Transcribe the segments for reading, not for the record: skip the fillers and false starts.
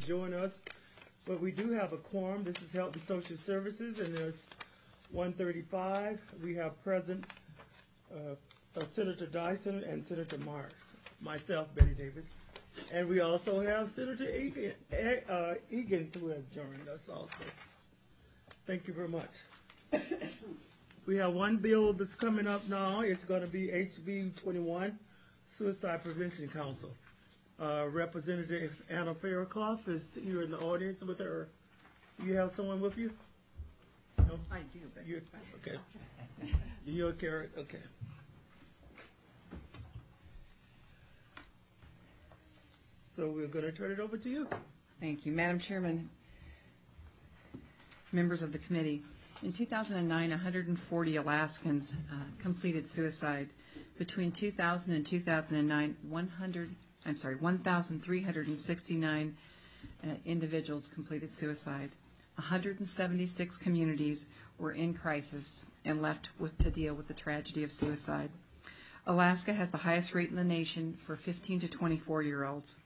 join us, but we do have a quorum. This is Health and Social Services, and there's 135. We have present Senator Dyson and Senator Myers, myself, Betty Davis, and we also have Senator Egan who has joined us also. Thank you very much. We have one bill that's coming up now. It's going to be HB 21, Suicide Prevention Council. Representative Anna Fairclough is here in the audience with her. You have someone with you? No? I do, but You're, okay. You're Carrot, okay. So we're going to turn it over to you. thank you. Madam Chairman, members of the committee, in 2009, 140 Alaskans completed suicide. Between 2000 and 2009, 1,369 individuals completed suicide. 176 communities were in crisis and left to deal with the tragedy of suicide. Alaska has the highest rate in the nation for 15 to 24-year-olds.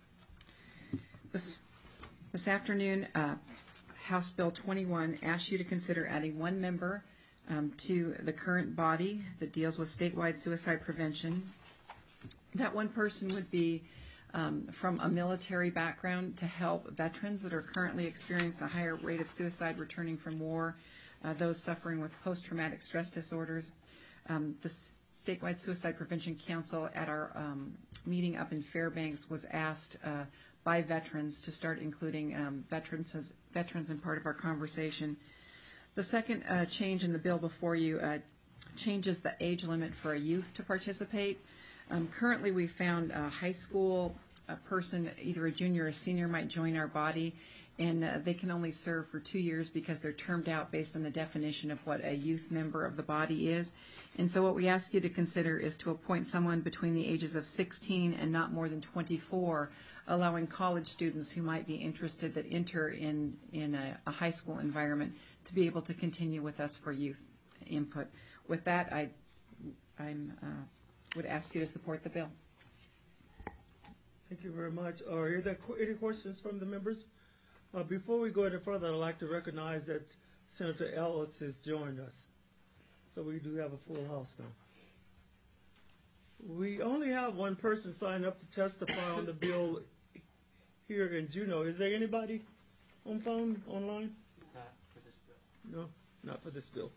This afternoon, House Bill 21 asks you to consider adding one member to the current body that deals with statewide suicide prevention. That one person would be from a military background to help veterans that are currently experiencing a higher rate of suicide returning from war, those suffering with post-traumatic stress disorders. The Statewide Suicide Prevention Council at our meeting up in Fairbanks was asked by veterans to start including veterans in part of our conversation. The second change in the bill before you changes the age limit for a youth to participate. Currently, we found a high school person, either a junior or a senior, might join our body, and they can only serve for 2 years because they're termed out based on the definition of what a youth member of the body is. And so what we ask you to consider is to appoint someone between the ages of 16 and not more than 24, allowing college students who might be interested that enter in a high school environment to be able to continue with us for youth input. With that, I would ask you to support the bill. Thank you very much. Are there any questions from the members? Before we go any further, I'd like to recognize that Senator Ellis has joined us. So we do have a full house now. We only have one person signed up to testify on the bill here in Juneau. Is there anybody on phone, online? Not for this bill. No, not for this bill.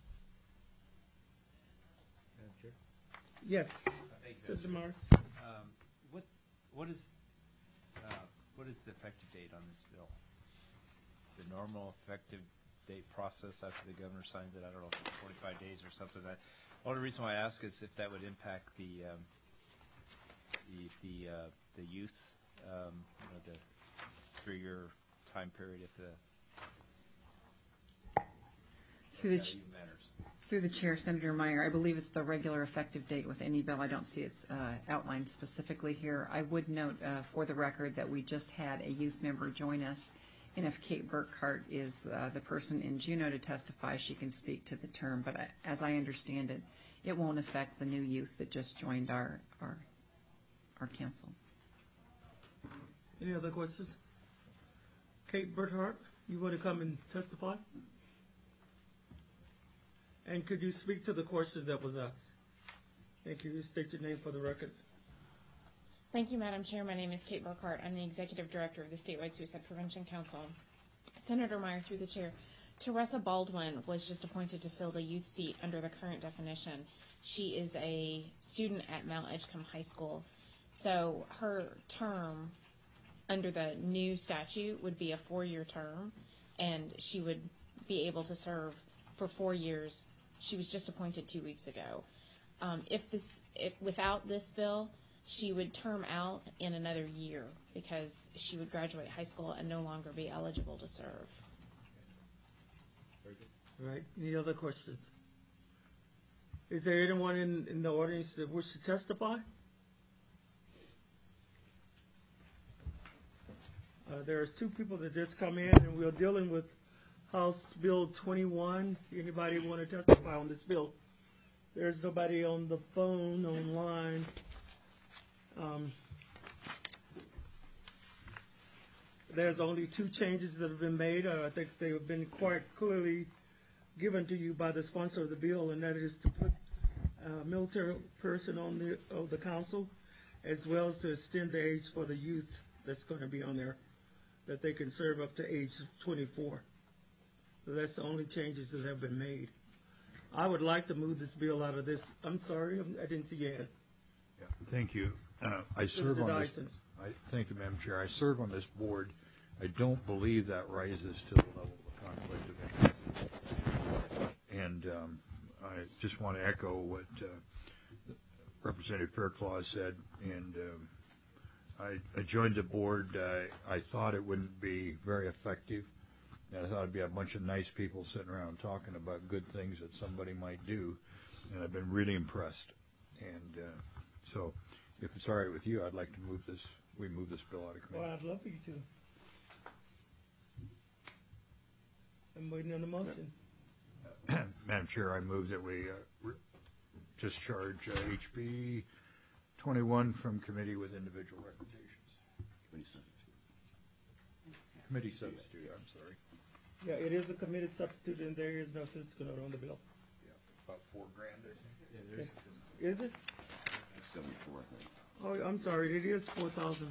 Madam Chair? Yes, Thank you, Senator Morris. What is the effective date on this bill? The normal effective date process after the governor signs it, I don't know, 45 days or something. The only reason why I ask is if that would impact the youth, the 3-year time period if Through the chair, Senator Meyer, I believe it's the regular effective date with any bill. I don't see it's outlined specifically here. I would note for the record that we just had a youth member join us, and if Kate Burkhart is the person in Juneau to testify, she can speak to the term. But as I understand it, it won't affect the new youth that just joined our council. Any other questions? Kate Burkhart, you want to come and testify? And could you speak to the question that was asked? Thank you. State your name for the record. Thank you, Madam Chair. My name is Kate Burkhart. I'm the Executive Director of the Statewide Suicide Prevention Council. Senator Meyer, through the chair, Teresa Baldwin was just appointed to fill the youth seat under the current definition. She is a student at Mount Edgecombe High School. So her term under the new statute would be a 4-year term, and she would be able to serve for 4 years. She was just appointed 2 weeks ago. Without this bill, she would term out in another year because she would graduate high school and no longer be eligible to serve. Very good. All right. Any other questions? Is there anyone in the audience that wishes to testify? There's 2 people that just come in, and we're dealing with House Bill 21. Anybody want to testify on this bill? There's nobody on the phone, online. There's only 2 changes that have been made. I think they have been quite clearly given to you by the sponsor of the bill, and that is to put a military person on the council, as well as to extend the age for the youth that's going to be on there, that they can serve up to age 24. So that's the only changes that have been made. I would like to move this bill out of this. I'm sorry, I didn't see your hand. Yeah, thank you. I serve Mr. on this. Dyson. Thank you, Madam Chair. I serve on this board. I don't believe that rises to the level of conflict of interest. And I just want to echo what Representative Fairclough said. And I joined the board. I thought it wouldn't be very effective. And I thought it'd be a bunch of nice people sitting around talking about good things that somebody might do. And I've been really impressed. And so if it's all right with you, I'd like to move this. We move this bill out of committee. Well, I'd love for you to. I'm waiting on the motion. Madam Chair, I move that we discharge HB 21 from committee with individual recommendations. Committee substitute, I'm sorry. Yeah, it is a committed substitute, and there is no fiscal note on the bill. Yeah, about $4,000, I think. Is it? 74, I think. Oh, I'm sorry, it is 4,000.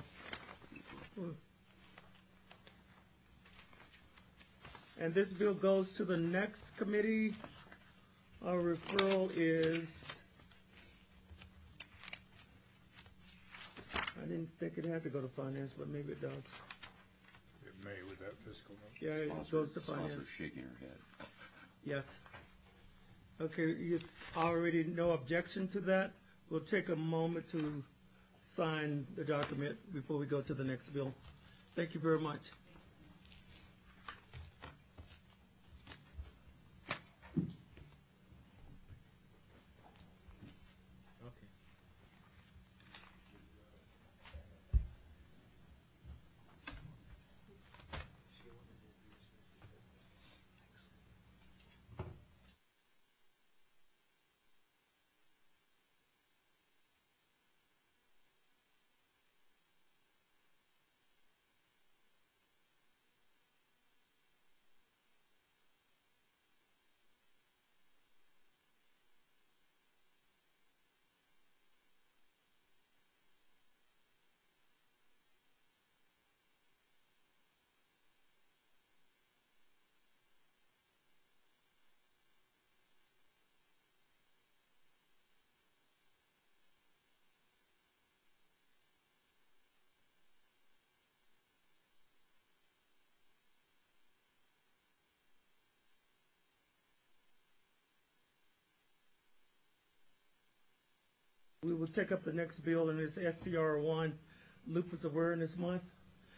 And this bill goes to the next committee. Our referral is, I didn't think it had to go to finance, but maybe it does. It may with that fiscal note. Yeah, it goes to finance. Sponsor's shaking her head. Yes. Okay, it's already no objection to that. We'll take a moment to sign the document before we go to the next bill. Thank you very much. Okay. We will take up the next bill, and it's SCR 1, Lupus Awareness Month.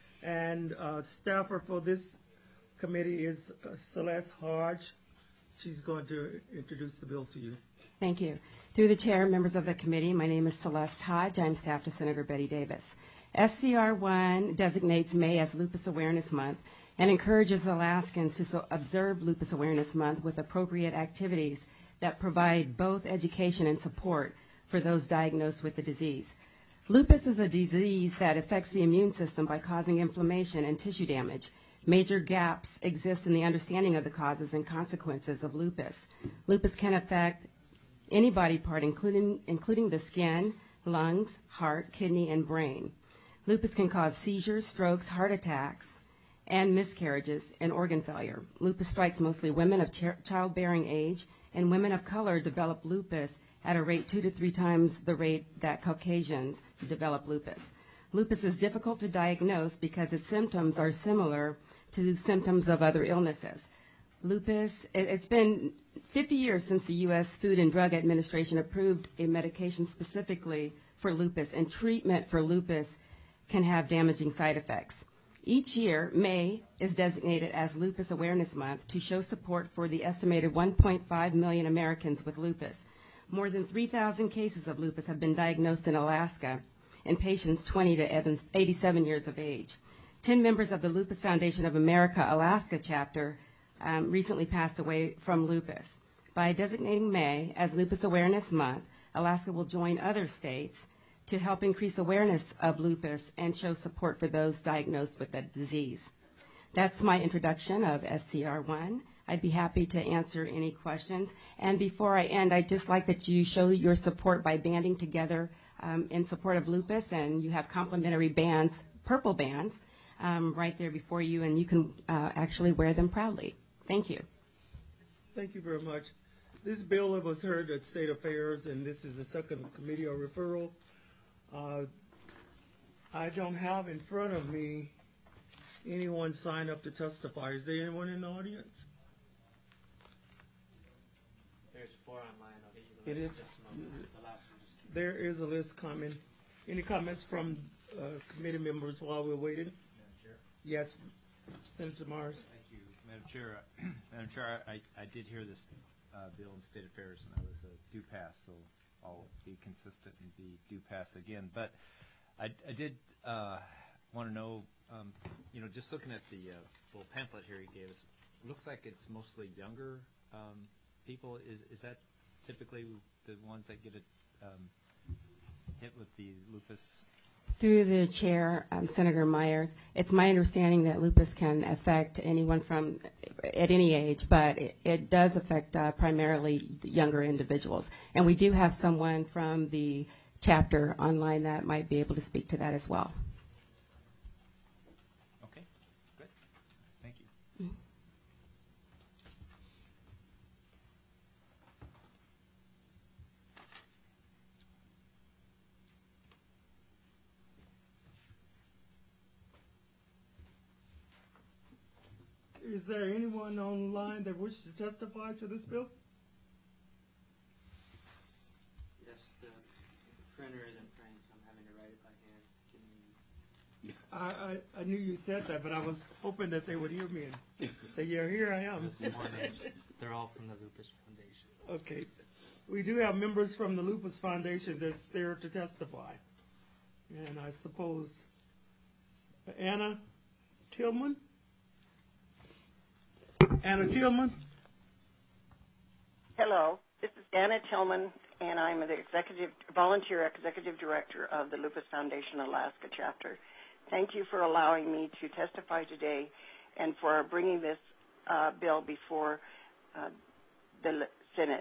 And staffer for this committee is Celeste Hodge. She's going to introduce the bill to you. Thank you. Through the chair, members of the committee, my name is Celeste Hodge. I'm staff to Senator Betty Davis. SCR 1 designates May as Lupus Awareness Month and encourages Alaskans to observe Lupus Awareness Month with appropriate activities that provide both education and support for those diagnosed with the disease. Lupus is a disease that affects the immune system by causing inflammation and tissue damage. Major gaps exist in the understanding of the causes and consequences of lupus. Lupus can affect any body part, including the skin, lungs, heart, kidney, and brain. Lupus can cause seizures, strokes, heart attacks, and miscarriages and organ failure. Lupus strikes mostly women of childbearing age, and women of color develop lupus at a rate 2 to 3 times the rate that Caucasians develop lupus. Lupus is difficult to diagnose because its symptoms are similar to symptoms of other illnesses. Lupus, it's been 50 years since the U.S. Food and Drug Administration approved a medication specifically for lupus, and treatment for lupus can have damaging side effects. Each year, May is designated as Lupus Awareness Month to show support for the estimated 1.5 million Americans with lupus. More than 3,000 cases of lupus have been diagnosed in Alaska in patients 20 to 87 years of age. 10 members of the Lupus Foundation of America Alaska chapter recently passed away from lupus. By designating May as Lupus Awareness Month, Alaska will join other states to help increase awareness of lupus and show support for those diagnosed with the disease. That's my introduction of SCR1. I'd be happy to answer any questions. And before I end, I'd just like that you show your support by banding together in support of lupus, and you have complimentary bands, purple bands, right there before you, and you can actually wear them proudly. Thank you. Thank you very much. This bill was heard at State Affairs, and this is the second committee or referral. I don't have in front of me anyone sign up to testify. Is there anyone in the audience? There's 4 online. I'll get you the It list is. in just a moment. The last one just came. There is a list coming. Any comments from committee members while we're waiting? Madam Chair. Yes, Senator Mars. Thank you, Madam Chair. Madam Chair, I did hear this bill in State Affairs, and I was due pass, so I'll be consistent and be due pass again. But I did want to know, just looking at the little pamphlet here he gave us, it looks like it's mostly younger people. Is that typically the ones that get hit with the lupus? Through the chair, Senator Myers, it's my understanding that lupus can affect anyone from at any age, but it does affect primarily younger individuals. And we do have someone from the chapter online that might be able to speak to that as well. Okay, good. Thank you. Is there anyone online that wishes to testify to this bill? Yes, the printer isn't printing, so I'm having to write it by hand. Give me I knew you said that, but I was hoping that they would hear me and say, yeah, here I am. more names. They're all from the Lupus Foundation. Okay. We do have members from the Lupus Foundation that's there to testify. And I suppose Anna Tillman? Anna Tillman? Hello, this is Anna Tillman, and I'm the volunteer executive director of the Lupus Foundation Alaska chapter. Thank you for allowing me to testify today and for bringing this bill before the Senate.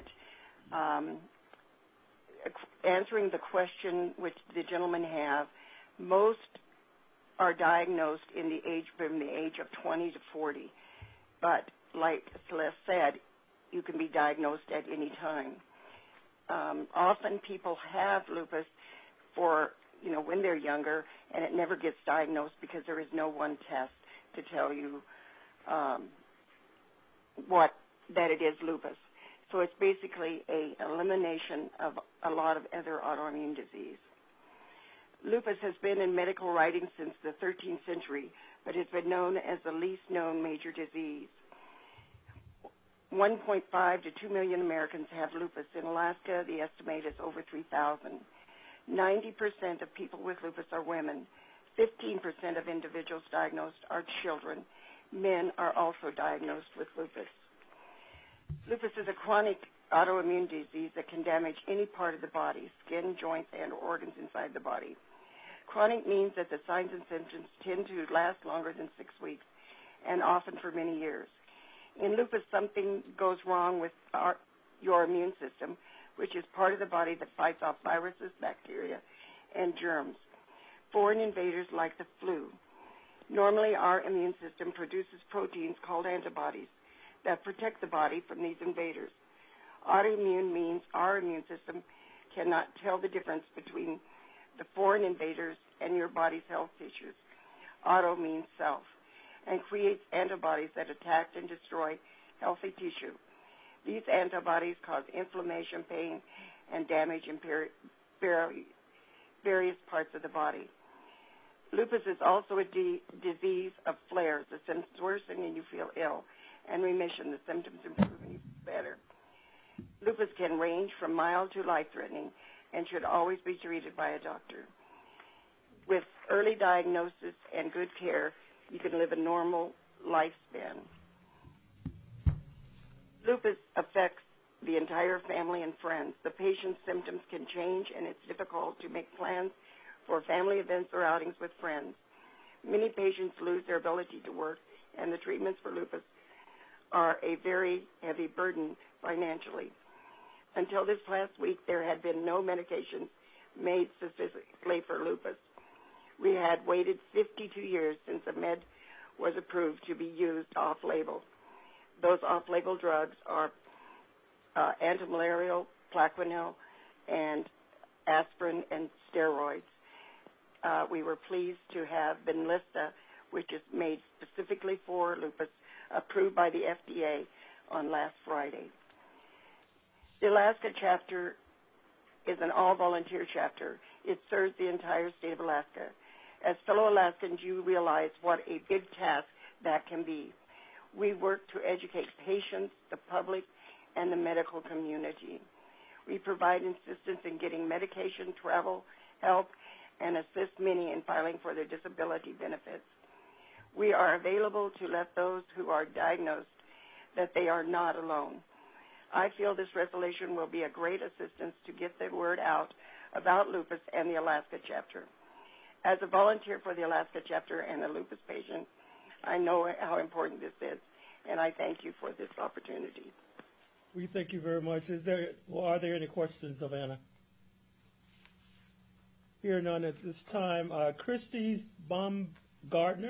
Answering the question which the gentlemen have, most are diagnosed from the age of 20 to 40. But like Celeste said, you can be diagnosed at any time. Often people have lupus when they're younger, and it never gets diagnosed because there is no one test to tell you that it is lupus. So it's basically an elimination of a lot of other autoimmune disease. Lupus has been in medical writing since the 13th century, but it's been known as the least known major disease. 1.5 to 2 million Americans have lupus. In Alaska, the estimate is over 3,000. 90% of people with lupus are women. 15% of individuals diagnosed are children. Men are also diagnosed with lupus. Lupus is a chronic autoimmune disease that can damage any part of the body, skin, joints, and organs inside the body. Chronic means that the signs and symptoms tend to last longer than 6 weeks and often for many years. In lupus, something goes wrong with your immune system, which is part of the body that fights off viruses, bacteria, and germs, foreign invaders like the flu. Normally, our immune system produces proteins called antibodies that protect the body from these invaders. Autoimmune means our immune system cannot tell the difference between the foreign invaders and your body's health tissues. Auto means self, and creates antibodies that attack and destroy healthy tissue. These antibodies cause inflammation, pain, and damage in various parts of the body. Lupus is also a disease of flares. The symptoms worsen and you feel ill, and remission. The symptoms improve and you feel better. Lupus can range from mild to life-threatening and should always be treated by a doctor. With early diagnosis and good care, you can live a normal lifespan. Lupus affects the entire family and friends. The patient's symptoms can change, and it's difficult to make plans for family events or outings with friends. Many patients lose their ability to work, and the treatments for lupus are a very heavy burden financially. Until this last week, there had been no medications made specifically for lupus. We had waited 52 years since a med was approved to be used off-label. Those off-label drugs are antimalarial, Plaquenil, and aspirin and steroids. We were pleased to have Benlysta, which is made specifically for lupus, approved by the FDA on last Friday. The Alaska chapter is an all-volunteer chapter. It serves the entire state of Alaska. As fellow Alaskans, you realize what a big task that can be. We work to educate patients, the public, and the medical community. We provide assistance in getting medication, travel, help, and assist many in filing for their disability benefits. We are available to let those who are diagnosed that they are not alone. I feel this resolution will be a great assistance to get the word out about lupus and the Alaska chapter. As a volunteer for the Alaska chapter and a lupus patient, I know how important this is, and I thank you for this opportunity. We thank you very much. Are there any questions of Anna? Here none at this time. Christy Baumgartner.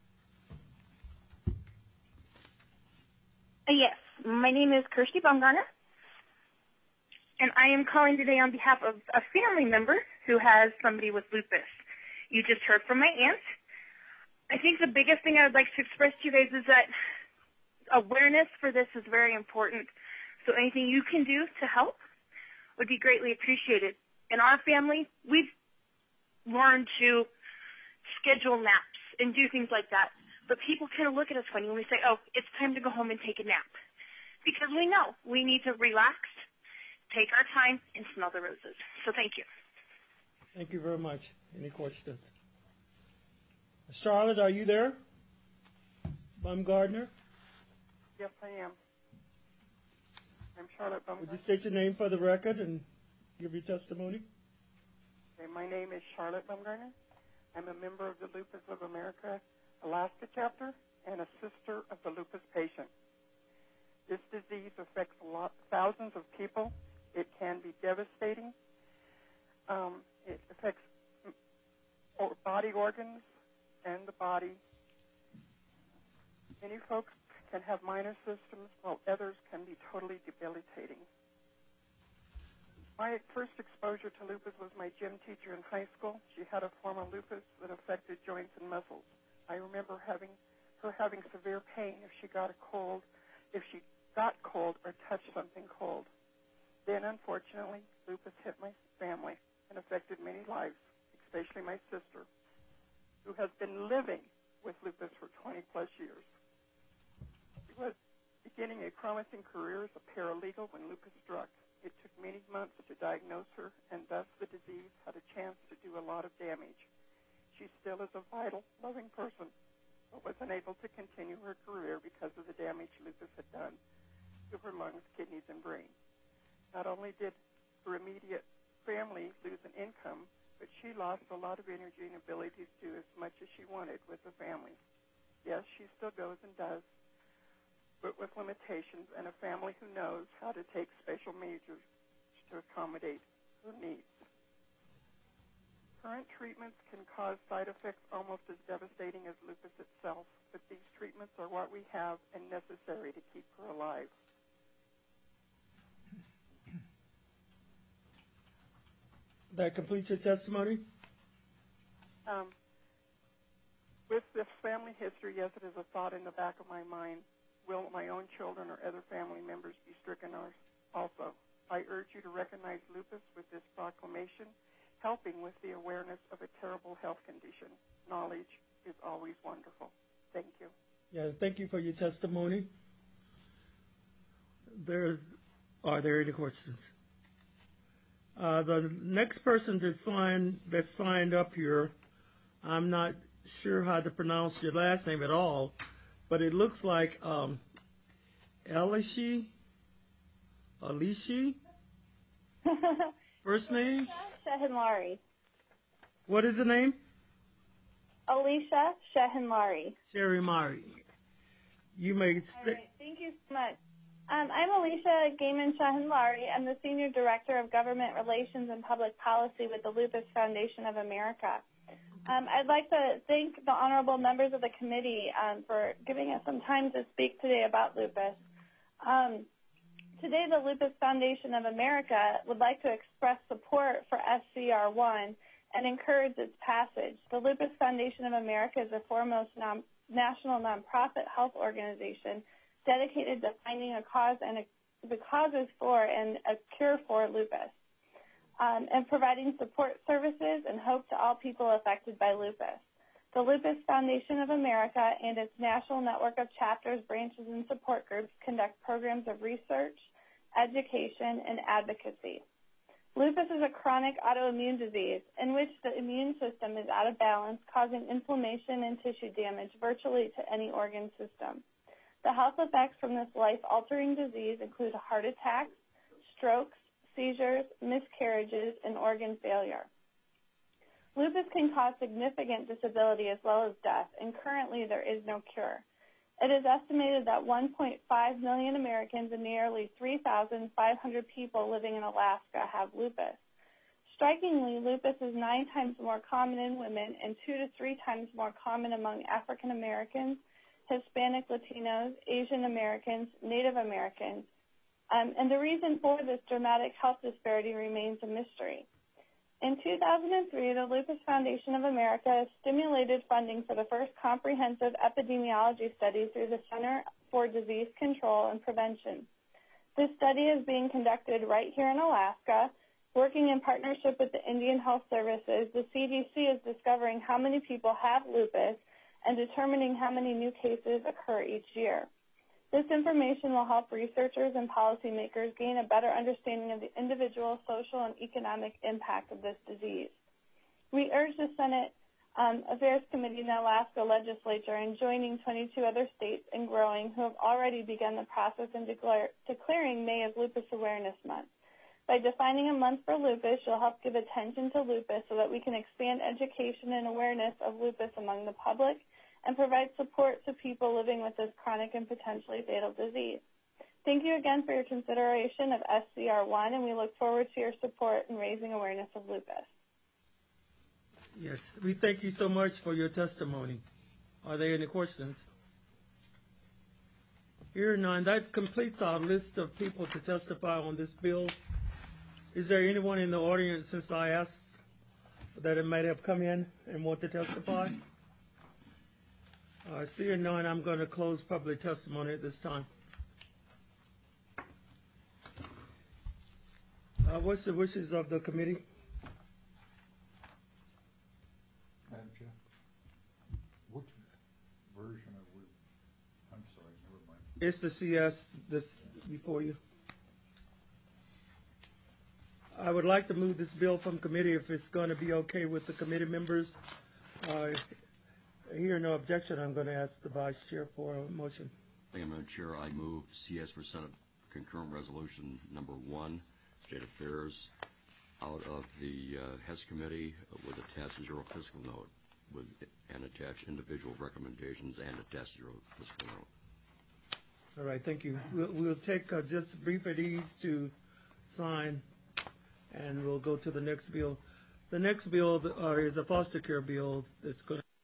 Yes, my name is Kirsty Baumgartner, and I am calling today on behalf of a family member who has somebody with lupus. You just heard from my aunt. I think the biggest thing I would like to express to you guys is that awareness for this is very important. So anything you can do to help would be greatly appreciated. In our family, we've learned to schedule naps and do things like that. But people kind of look at us funny when we say, oh, it's time to go home and take a nap. Because we know we need to relax, take our time, and smell the roses. So thank you. Thank you very much. Any questions? Charlotte, are you there? Baumgartner? Yes, I am. I'm Charlotte Baumgartner. Would you state your name for the record and give your testimony? Okay, my name is Charlotte Baumgartner. I'm a member of the Lupus of America Alaska chapter and a sister of the lupus patient. This disease affects thousands of people. It can be devastating. It affects body organs and the body. Many folks can have minor symptoms, while others can be totally debilitating. My first exposure to lupus was my gym teacher in high school. She had a form of lupus that affected joints and muscles. I remember her having severe pain if she got cold or touched something cold. Then, unfortunately, lupus hit my family and affected many lives, especially my sister, who has been living with lupus for 20-plus years. She was beginning a promising career as a paralegal when lupus struck. It took many months to diagnose her, and thus the disease had a chance to do a lot of damage. She still is a vital, loving person, but was unable to continue her career because of the damage lupus had done to her lungs, kidneys, and brain. Not only did her immediate family lose an income, but she lost a lot of energy and ability to do as much as she wanted with the family. Yes, she still goes and does, but with limitations and a family who knows how to take special measures to accommodate her needs. Current treatments can cause side effects almost as devastating as lupus itself, but these treatments are what we have and necessary to keep her alive. That completes your testimony? With this family history, yes, it is a thought in the back of my mind. Will my own children or other family members be stricken also? I urge you to recognize lupus with this proclamation, helping with the awareness of a terrible health condition. Knowledge is always wonderful. Thank you. Yeah, thank you for your testimony. Are there any questions? The next person that signed up here, I'm not sure how to pronounce your last name at all, but it looks like Elishi Alicia? First name? Shehenlari. What is the name? Alicia Shehenlari. Sherry Mari. You may All right, thank you so much. I'm Alicia Gaiman Shahenlari. I'm the Senior Director of Government Relations and Public Policy with the Lupus Foundation of America. I'd like to thank the honorable members of the committee for giving us some time to speak today about lupus. Today, the Lupus Foundation of America would like to express support for SCR1 and encourage its passage. The Lupus Foundation of America is the foremost national nonprofit health organization dedicated to finding a cause and the causes for and a cure for lupus, and providing support services and hope to all people affected by lupus. The Lupus Foundation of America and its national network of chapters, branches, and support groups conduct programs of research, education, and advocacy. Lupus is a chronic autoimmune disease in which the immune system is out of balance, causing inflammation and tissue damage virtually to any organ system. The health effects from this life-altering disease include heart attacks, strokes, seizures, miscarriages, and organ failure. Lupus can cause significant disability as well as death, and currently there is no cure. It is estimated that 1.5 million Americans and nearly 3,500 people living in Alaska have lupus. Strikingly, lupus is 9 times more common in women and 2 to 3 times more common among African Americans, Hispanic Latinos, Asian Americans, Native Americans, and the reason for this dramatic health disparity remains a mystery. In 2003, the Lupus Foundation of America stimulated funding for the first comprehensive epidemiology study through the Center for Disease Control and Prevention. This study is being conducted right here in Alaska. Working in partnership with the Indian Health Services, the CDC is discovering how many people have lupus and determining how many new cases occur each year. This information will help researchers and policymakers gain a better understanding of the individual, social, and economic impact of this disease. We urge the Senate Affairs Committee in the Alaska Legislature and joining 22 other states and growing who have already begun the process in declaring May as Lupus Awareness Month. By defining a month for lupus, you'll help give attention to lupus so that we can expand education and awareness of lupus among the public and provide support to people living with this chronic and potentially fatal disease. Thank you again for your consideration of SCR1, and we look forward to your support in raising awareness of lupus. Yes, we thank you so much for your testimony. Are there any questions? Hearing none, that completes our list of people to testify on this bill. Is there anyone in the audience, since I asked that it might have come in and want to testify? Seeing none, I'm going to close public testimony at this time. What's the wishes of the committee? Madam Chair, which version are we? I'm sorry, never mind. It's the CS this before you. I would like to move this bill from committee if it's going to be okay with the committee members. Hear no objection, I'm going to ask the vice chair for a motion. Thank you, Madam Chair. I move CS for Senate Concurrent Resolution Number 1, State Affairs, out of the HES Committee with attached zero fiscal note, with and attached individual recommendations and attached zero fiscal note. All right, thank you. We'll take just a brief at ease to sign, and we'll go to the next bill. The next bill is a foster care bill that's going to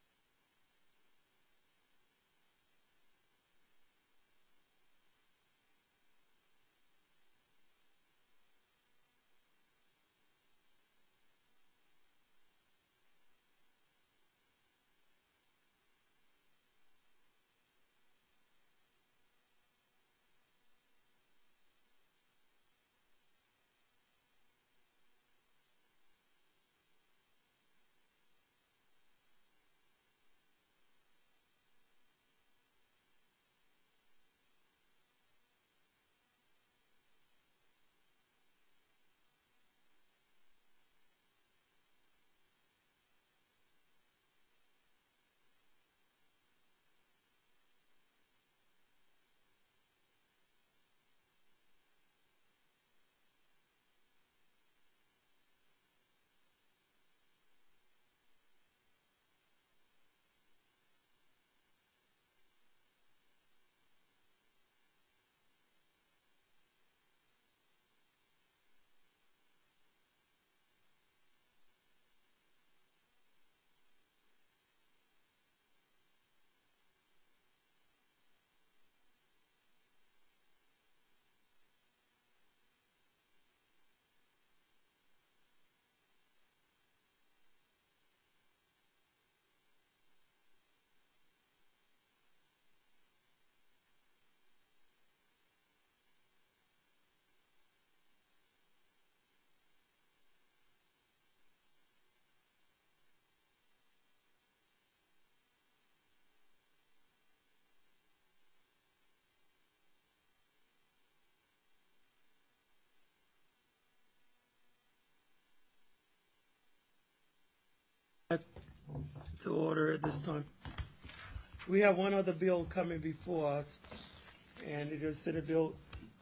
To order at this time. We have one other bill coming before us, and it is Senate Bill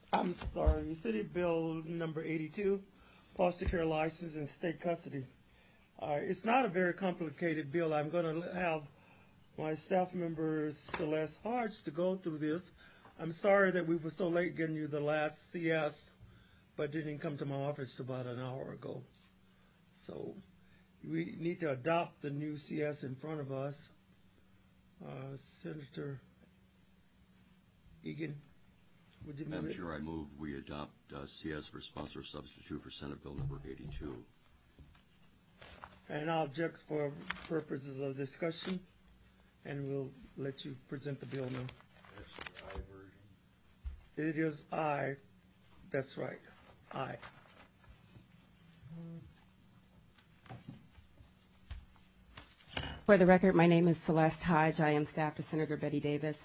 number 82, foster care license in state custody. It's not a very complicated bill. I'm going to have my staff member Celeste Hodge to go through this. I'm sorry that we were so late getting you the last CS, but didn't come to my office about an hour ago. So we need to adopt the new CS in front of us. Senator Egan, would you move Madam it? Chair, I move we adopt CS for sponsor substitute for Senate Bill number 82. And I'll object for purposes of discussion, and we'll let you present the bill now. That's the I version. It is I. That's right. I. For the record, my name is Celeste Hodge. I am staff to Senator Betty Davis.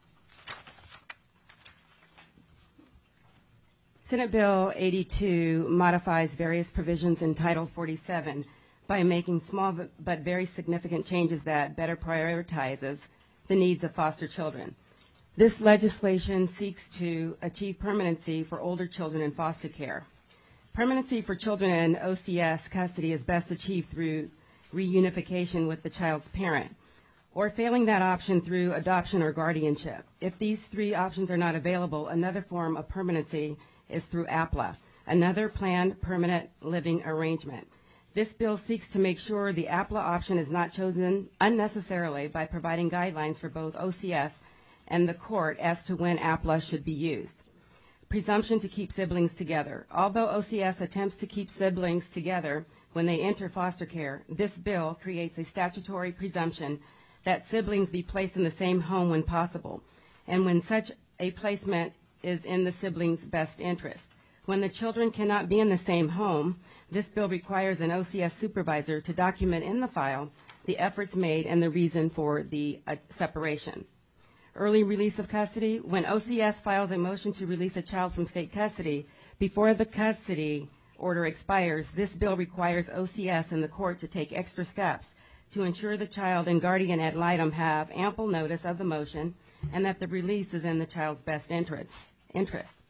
Senate Bill 82 modifies various provisions in Title 47 by making small but very significant changes that better prioritizes the needs of foster children. This legislation seeks to achieve permanency for older children in foster care. Permanency for children in OCS custody is best achieved through reunification with the child's parent, or failing that option through adoption or guardianship. If these three options are not available, another form of permanency is through APLA, another planned permanent living arrangement. This bill seeks to make sure the APLA option is not chosen unnecessarily by providing guidelines for both OCS and the court as to when APLA should be used. Presumption to keep siblings together. Although OCS attempts to keep siblings together when they enter foster care, this bill creates a statutory presumption that siblings be placed in the same home when possible, and when such a placement is in the siblings' best interest. When the children cannot be in the same home, this bill requires an OCS supervisor to document in the file the efforts made and the reason for the separation. Early release of custody. When OCS files a motion to release a child from state custody before the custody order expires, this bill requires OCS and the court to take extra steps to ensure the child and guardian ad litem have ample notice of the motion and that the release is in the child's best interest.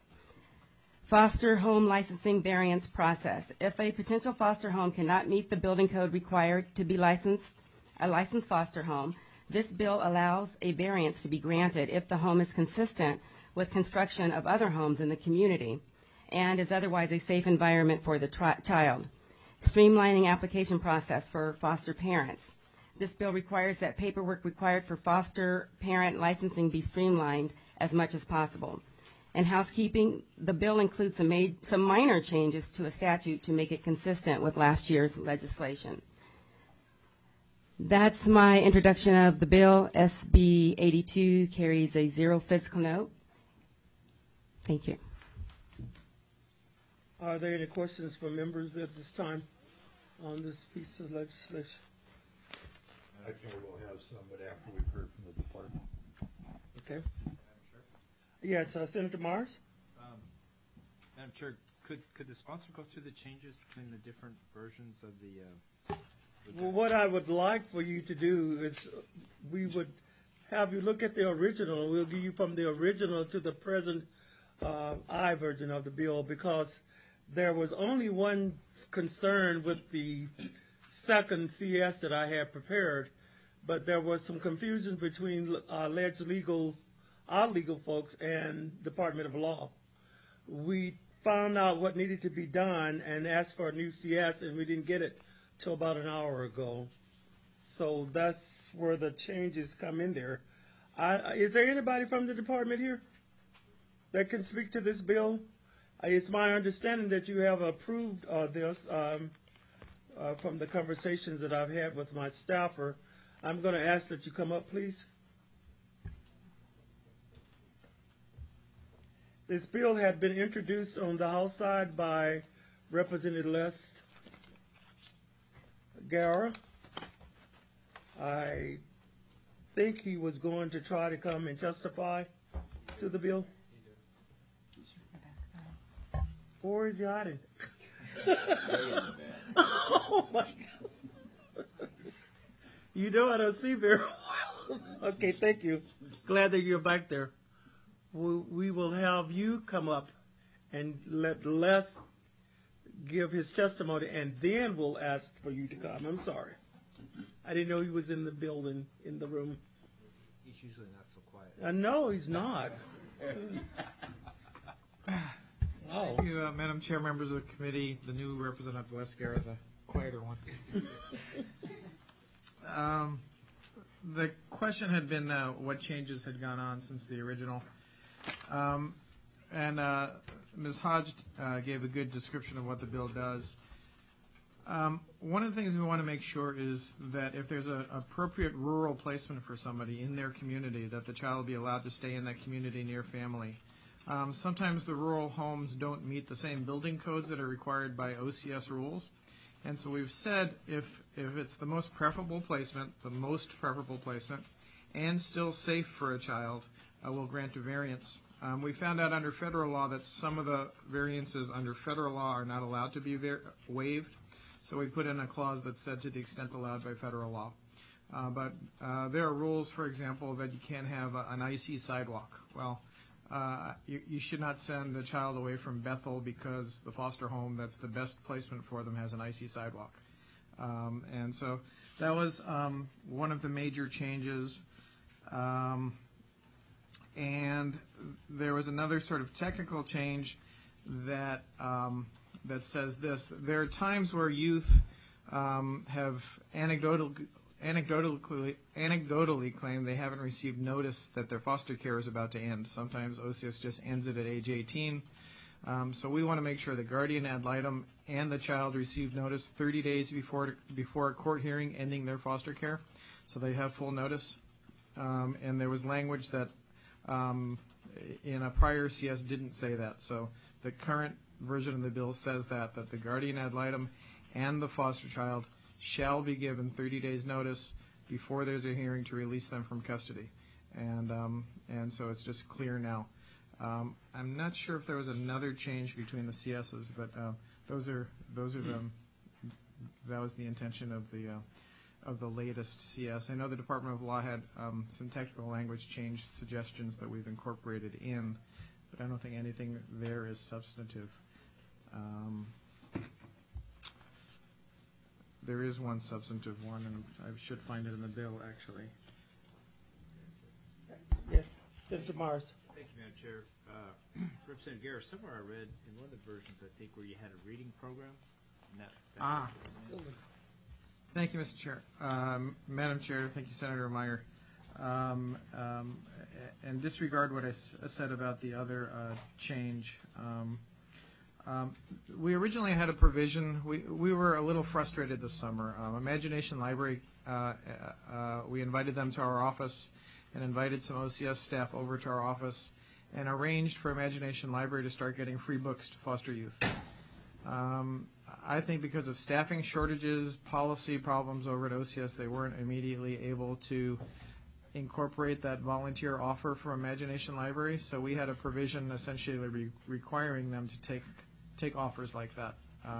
Foster home licensing variance process. If a potential foster home cannot meet the building code required to be a licensed foster home, this bill allows a variance to be granted if the home is consistent with construction of other homes in the community and is otherwise a safe environment for the child. Streamlining application process for foster parents. This bill requires that paperwork required for foster parent licensing be streamlined as much as possible. And housekeeping, the bill includes some minor changes to a statute to make it consistent with last year's legislation. That's my introduction of the bill. SB 82 carries a 0 fiscal note. Thank you. Are there any questions from members at this time on this piece of legislation? I think we'll have some, but after we've heard from the department. Okay. Yes, Senator Mars? Madam Chair, could the sponsor go through the changes between the different versions of the Well, what I would like for you to do is we would have you look at the original. We'll give you from the original to the present I version of the bill, because there was only one concern with the second CS that I had prepared, but there was some confusion between our legal folks and Department of Law. We found out what needed to be done and asked for a new CS, and we didn't get it till about an hour ago. So that's where the changes come in there. Is there anybody from the department here that can speak to this bill? It's my understanding that you have approved this from the conversations that I've had with my staffer. I'm going to ask that you come up, please. This bill had been introduced on the House side by Representative Les Guerra. I think he was going to try to come and testify to the bill. Or is he hiding? Oh my God. You know I don't see very well. Okay, thank you. Glad that you're back there. We will have you come up and let Les give his testimony, and then we'll ask for you to come. I'm sorry. I didn't know he was in the building, in the room. He's usually not so quiet. No, he's not. Oh. Thank you, Madam Chair, members of the committee, the new Representative Les Guerra, the quieter one. The question had been what changes had gone on since the original. And Ms. Hodge gave a good description of what the bill does. One of the things we want to make sure is that if there's an appropriate rural placement for somebody in their community, that the child will be allowed to stay in that community near family. Sometimes the rural homes don't meet the same building codes that are required by OCS rules. And so we've said if it's the most preferable placement, and still safe for a child, we'll grant a variance. We found out under federal law that some of the variances under federal law are not allowed to be waived. So we put in a clause that said to the extent allowed by federal law. But there are rules, for example, that you can't have an icy sidewalk. Well, you should not send a child away from Bethel because the foster home that's the best placement for them has an icy sidewalk. And so that was one of the major changes. And there was another sort of technical change that that says this. There are times where youth have anecdotally claim they haven't received notice that their foster care is about to end. Sometimes OCS just ends it at age 18. So we want to make sure the guardian ad litem and the child receive notice 30 days before a court hearing ending their foster care, so they have full notice. And there was language that in a prior CS didn't say that. So the current version of the bill says that the guardian ad litem and the foster child shall be given 30 days notice before there's a hearing to release them from custody. And so it's just clear now. I'm not sure if there was another change between the CSs, but that was the intention of the latest CS. I know the Department of Law had some technical language change suggestions that we've incorporated in, but I don't think anything there is substantive. There is one substantive one, and I should find it in the bill, actually. Yes, Senator Mars. Thank you, Madam Chair. Representative Guerra, somewhere I read in one of the versions, I think, where you had a reading program. Thank you, Mr. Chair. Madam Chair, thank you, Senator Meyer. And disregard what I said about the other change. We originally had a provision. We were a little frustrated this summer. Imagination Library, we invited them to our office and invited some OCS staff over to our office and arranged for Imagination Library to start getting free books to foster youth. I think because of staffing shortages, policy problems over at OCS, they weren't immediately able to incorporate that volunteer offer from Imagination Library. So we had a provision essentially requiring them to take offers like that.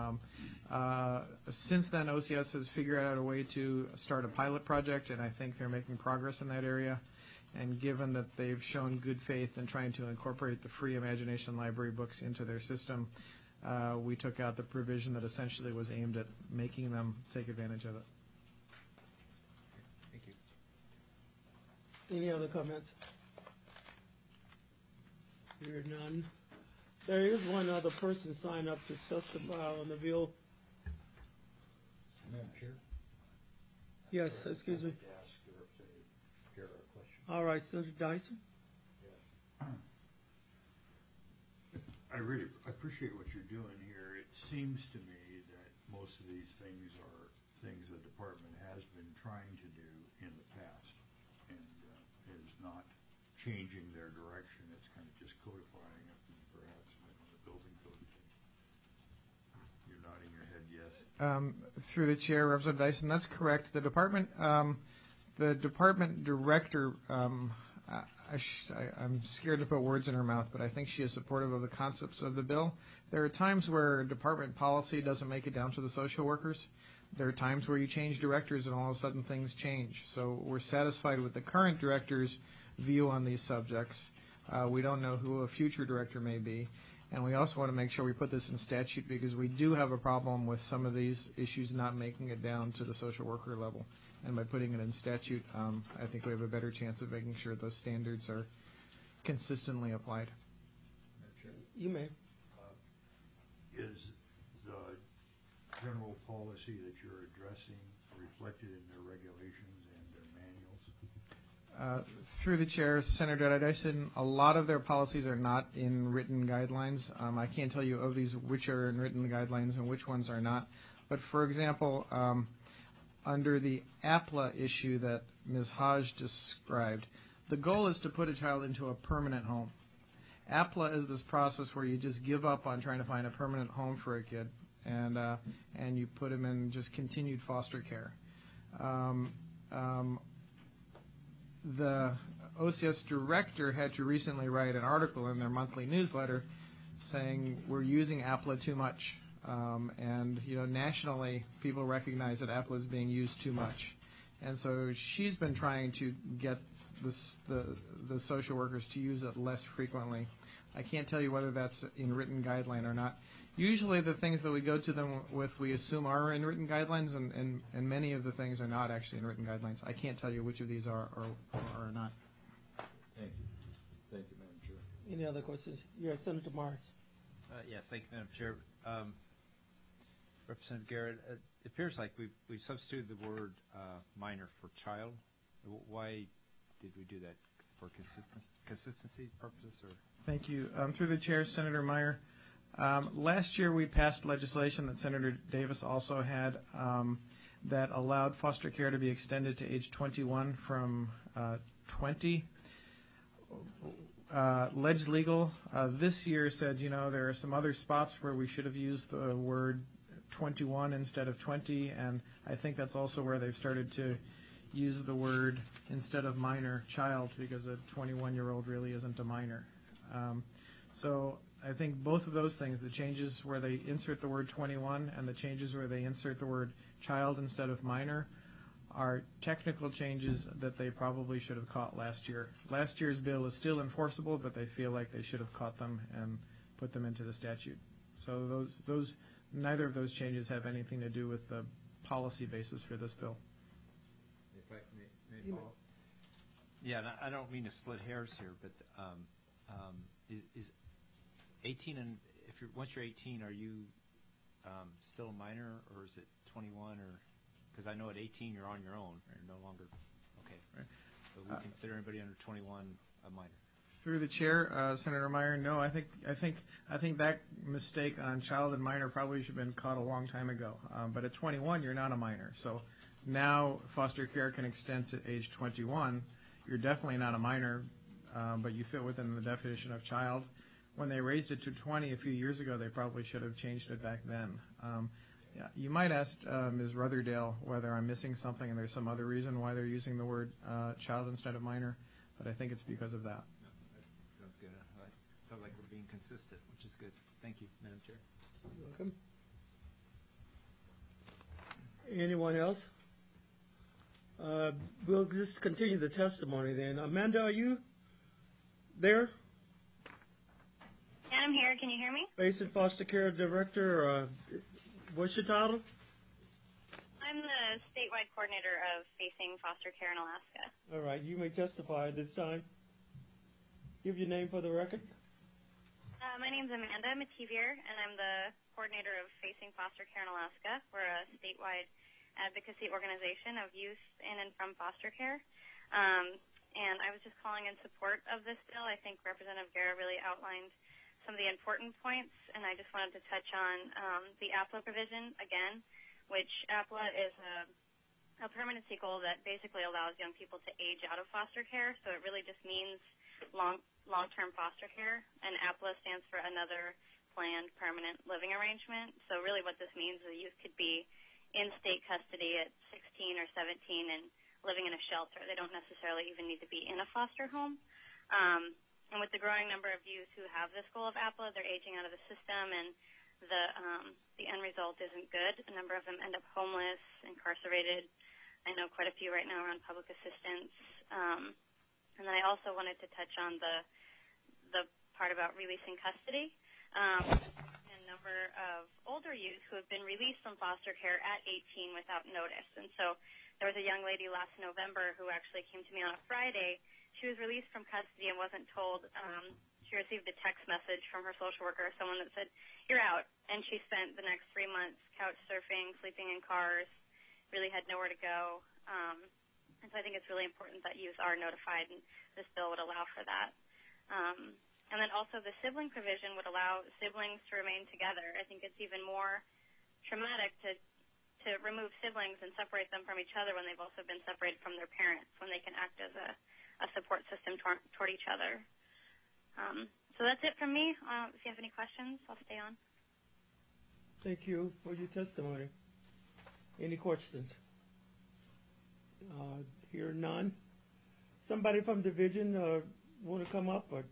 Since then, OCS has figured out a way to start a pilot project, and I think they're making progress in that area. And given that they've shown good faith in trying to incorporate the free Imagination Library books into their system, we took out the provision that essentially was aimed at making them take advantage of it. Thank you. Any other comments? Hear none. There is one other person signed up to testify on the bill. Madam Chair? Yes, excuse me. All right, Senator Dyson. I really appreciate what you're doing here. It seems to me that most of these things are things the department has been trying to do in the past and is not changing their direction. It's kind of just codifying it and perhaps the building code. You're nodding your head yes. Through the chair, Representative Dyson, that's correct. The department director, I'm scared to put words in her mouth, but I think she is supportive of the concepts of the bill. There are times where department policy doesn't make it down to the social workers. There are times where you change directors and all of a sudden things change. So we're satisfied with the current director's view on these subjects. We don't know who a future director may be. And we also want to make sure we put this in statute because we do have a problem with some of these issues not making it down to the social worker level. And by putting it in statute, I think we have a better chance of making sure those standards are consistently applied. You may. Is the general policy that you're addressing reflected in their regulations and their manuals? Through the chair, Senator Dyson, a lot of their policies are not in written guidelines. I can't tell you of these which are in written guidelines and which ones are not. But for example, under the APLA issue that Ms. Hodge described, the goal is to put a child into a permanent home. APLA is this process where you just give up on trying to find a permanent home for a kid, and you put him in just continued foster care. The OCS director had to recently write an article in their monthly newsletter saying we're using APLA too much, and nationally people recognize that APLA is being used too much, and so she's been trying to get the social workers to use it less frequently. I can't tell you whether that's in written guideline or not. Usually the things that we go to them with we assume are in written guidelines, and many of the things are not actually in written guidelines. I can't tell you which of these are or are not. Thank you. Thank you, Madam Chair. Any other questions? Yes, Senator Morris. Yes, thank you, Madam Chair. Representative Garrett, it appears like we've substituted the word minor for child. Why did we do that? For consistency purposes? Or? Thank you. Through the chair, Senator Meyer. Last year we passed legislation that Senator Davis also had that allowed foster care to be extended to age 21 from 20. Ledge Legal this year said, there are some other spots where we should have used the word 21 instead of 20, and I think that's also where they've started to use the word instead of minor, child, because a 21-year-old really isn't a minor. So I think both of those things, the changes where they insert the word 21 and the changes where they insert the word child instead of minor, are technical changes that they probably should have caught last year. Last year's bill is still enforceable, but they feel like they should have caught them and put them into the statute. So those neither of those changes have anything to do with the policy basis for this bill. If I may follow. Yeah, and I don't mean to split hairs here, but is 18 and once you're 18, are you still a minor, or is it 21? Or because I know at 18 you're on your own, you're no longer okay. Right. But we consider anybody under 21 a minor. Through the chair, Senator Meyer, no, I think that mistake on child and minor probably should have been caught a long time ago. But at 21, you're not a minor. So now foster care can extend to age 21. You're definitely not a minor, but you fit within the definition of child. When they raised it to 20 a few years ago, they probably should have changed it back then. Yeah, you might ask Ms. Rotherdale whether I'm missing something and there's some other reason why they're using the word child instead of minor, but I think it's because of that. Sounds good. Sounds like we're being consistent, which is good. Thank you, Madam Chair. You're welcome. Anyone else? We'll just continue the testimony then. Amanda, are you there? Yeah, I'm here. Can you hear me? Basin Foster Care Director. What's your title? I'm the statewide coordinator of Facing Foster Care in Alaska. All right. You may testify at this time. Give your name for the record. My name's Amanda Mativier, and I'm the coordinator of Facing Foster Care in Alaska. We're a statewide advocacy organization of youth in and from foster care. And I was just calling in support of this bill. I think Representative Guerra really outlined some of the important points, and I just wanted to touch on the APLA provision again, which APLA is a permanency goal that basically allows young people to age out of foster care. So it really just means long-term foster care, and APLA stands for Another Planned Permanent Living Arrangement. So really what this means is a youth could be in state custody at 16 or 17 and living in a shelter. They don't necessarily even need to be in a foster home. And with the growing number of youth who have this goal of APLA, they're aging out of the system, and the end result isn't good. A number of them end up homeless, incarcerated. I know quite a few right now are on public assistance. And then I also wanted to touch on the part about releasing custody. A number of older youth who have been released from foster care at 18 without notice. And so there was a young lady last November who actually came to me on a Friday. She was released from custody and wasn't told. She received a text message from her social worker, someone that said, "You're out." And she spent the next 3 months couch surfing, sleeping in cars, really had nowhere to go. And so I think it's really important that youth are notified, and this bill would allow for that. And then also the sibling provision would allow siblings to remain together. I think it's even more traumatic to remove siblings and separate them from each other when they've also been separated from their parents, when they can act as a support system toward each other. So that's it from me. If you have any questions, I'll stay on. Thank you for your testimony. Any questions? Hear none. Somebody from division want to come up? Or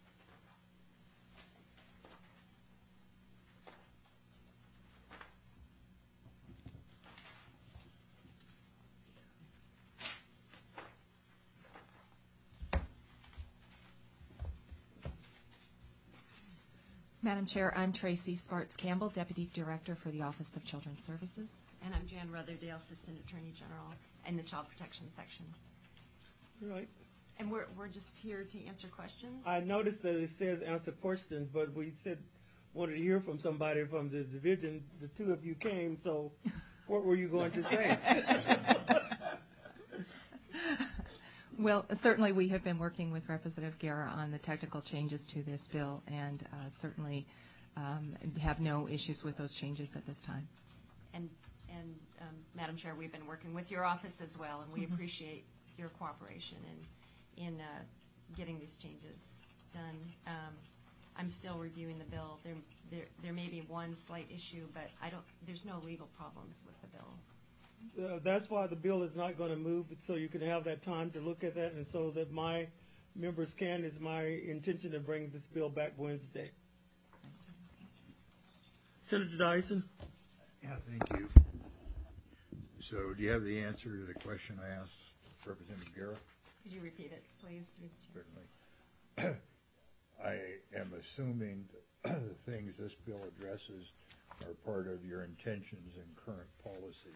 Madam Chair, I'm Tracy Sparts Campbell, Deputy Director for the Office of Children's Services. And I'm Jan Rutherdale, Assistant Attorney General in the Child Protection Section. right. And we're just here to answer questions. I noticed that it says answer questions, but we said wanted to hear from somebody from the division. The two of you came, so what were you going to say? Well, certainly we have been working with Representative Guerra on the technical changes to this bill, and certainly have no issues with those changes at this time. And Madam Chair, we've been working with your office as well, and we appreciate your cooperation in getting these changes done. I'm still reviewing the bill. There may be one slight issue, but there's no legal problems with the bill. That's why the bill is not going to move, so you can have that time to look at that, and so that my members can. It's my intention to bring this bill back Wednesday. Senator Dyson? Yeah, thank you. So do you have the answer to the question I asked Representative Guerra? Could you repeat it, please? Certainly. I am assuming that the things this bill addresses are part of your intentions and current policy.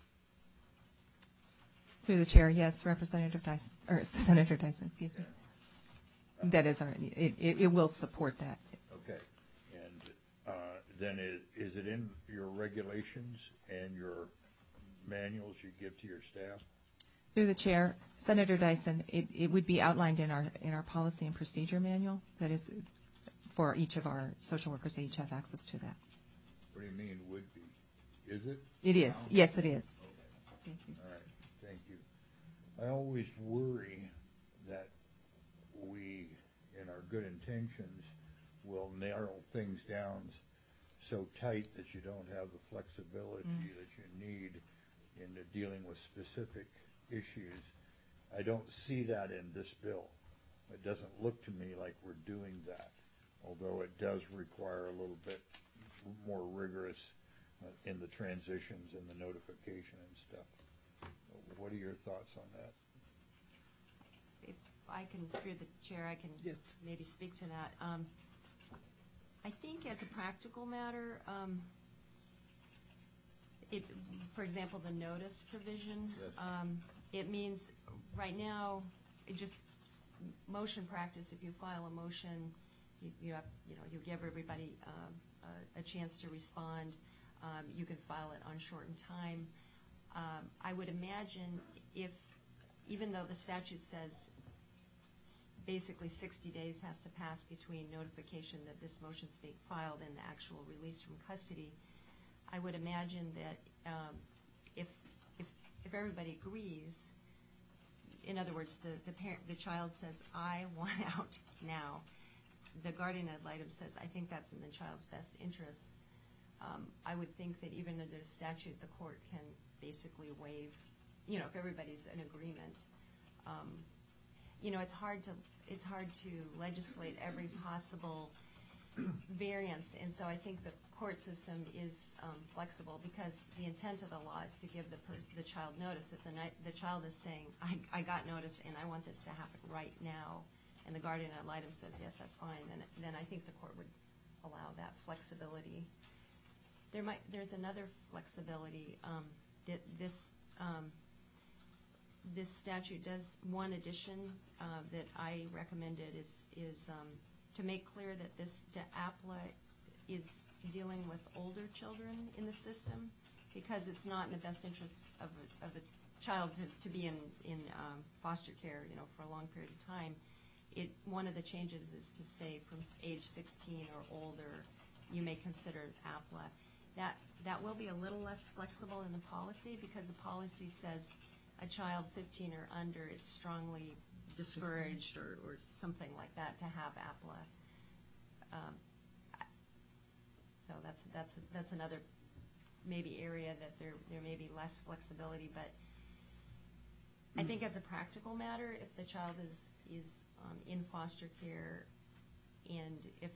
Through the chair, yes, Representative Dyson, or Senator Dyson, excuse me. That is it will support that. Okay. And then is it in your regulations and your manuals you give to your staff? Through the chair, Senator Dyson, it would be outlined in our policy and procedure manual. That is for each of our social workers. They each have access to that. What do you mean would be? Is it? It is. Now? Yes, it is. Okay. Thank you. All right. Thank you. I always worry that we, in our good intentions, will narrow things down so tight that you don't have the flexibility that you need in dealing with specific issues. I don't see that in this bill. It doesn't look to me like we're doing that, although it does require a little bit more rigorous in the transitions and the notification and stuff. What are your thoughts on that? If I can, through the chair, I can maybe speak to that. I think as a practical matter, for example, the notice provision, it means right now, it just motion practice. If you file a motion, you give everybody a chance to respond. You can file it on shortened time. I would imagine even though the statute says basically 60 days has to pass between notification that this motion's being filed and the actual release from custody, I would imagine that if everybody agrees, in other words, the child says, "I want out now," the guardian ad litem says, "I think that's in the child's best interest." I would think that even under the statute, the court can basically waive, if everybody's in agreement. It's hard to legislate every possible variance, and so I think the court system is flexible because the intent of the law is to give the child notice. If the child is saying, I got notice and I want this to happen right now, and the guardian ad litem says, yes, that's fine, then I think the court would allow that flexibility. There's another flexibility that this statute does. One addition that I recommended is to make clear that this APLA is dealing with older children in the system, because it's not in the best interest of a child to be in foster care, for a long period of time. One of the changes is to say from age 16 or older, you may consider APLA. That will be a little less flexible in the policy, because the policy says a child 15 or under, it's strongly discouraged or something like that to have APLA. So that's another maybe area that there may be less flexibility, but I think as a practical matter, if the child is in foster care, and if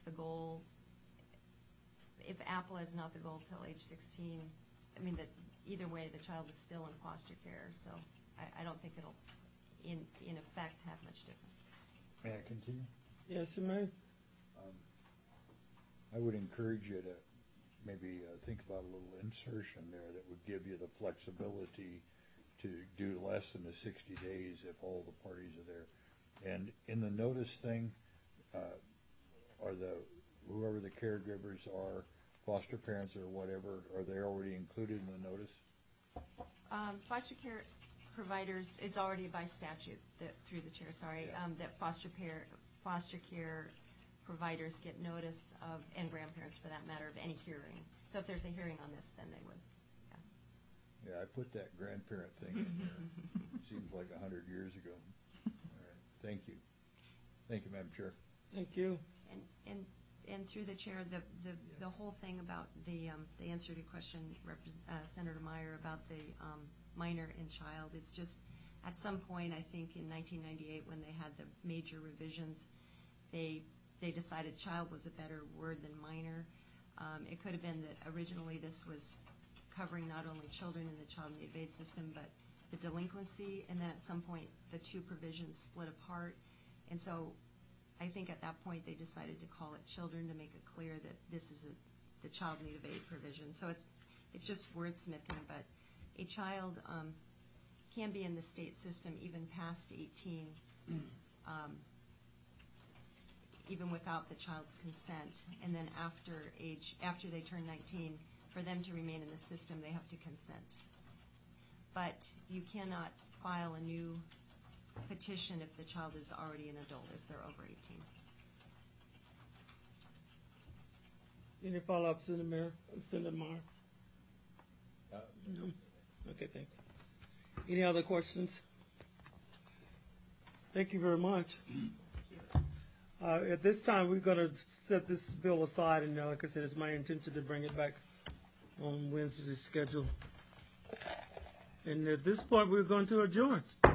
APLA is not the goal till age 16, I mean that either way the child is still in foster care, so I don't think it'll in effect have much difference. May I continue? Yes, you may. I would encourage you to maybe think about a little insertion there that would give you the flexibility to do less than the 60 days if all the parties are there. And in the notice thing, are whoever the caregivers are, foster parents or whatever, are they already included in the notice? Foster care providers, it's already by statute through the chair, that foster care providers get notice of, and grandparents for that matter, of any hearing. So if there's a hearing on this, then they would. Yeah, I put that grandparent thing in there. Seems like 100 years ago. All right. Thank you. Thank you, Madam Chair. Thank you. And through the chair, the whole thing about the answer to your question, Senator Meyer, about the minor and child, it's just at some point, I think in 1998 when they had the major revisions, they decided child was a better word than minor. It could have been that originally this was covering not only children in the child and the aid system, but the delinquency, and then at some point the two provisions split apart. And so I think at that point they decided to call it children to make it clear that this is the child need of aid provision. So it's just wordsmithing, but a child can be in the state system even past 18, even without the child's consent, and then after they turn 19, for them to remain in the system, they have to consent. But you cannot file a new petition if the child is already an adult, if they're over 18. Any follow-up, Senator Mayor? Senator Marks? No? Okay, thanks. Any other questions? Thank you very much. At this time, we're going to set this bill aside, and like I said, it's my intention to bring it back on Wednesday's schedule. And at this point, we're going to adjourn.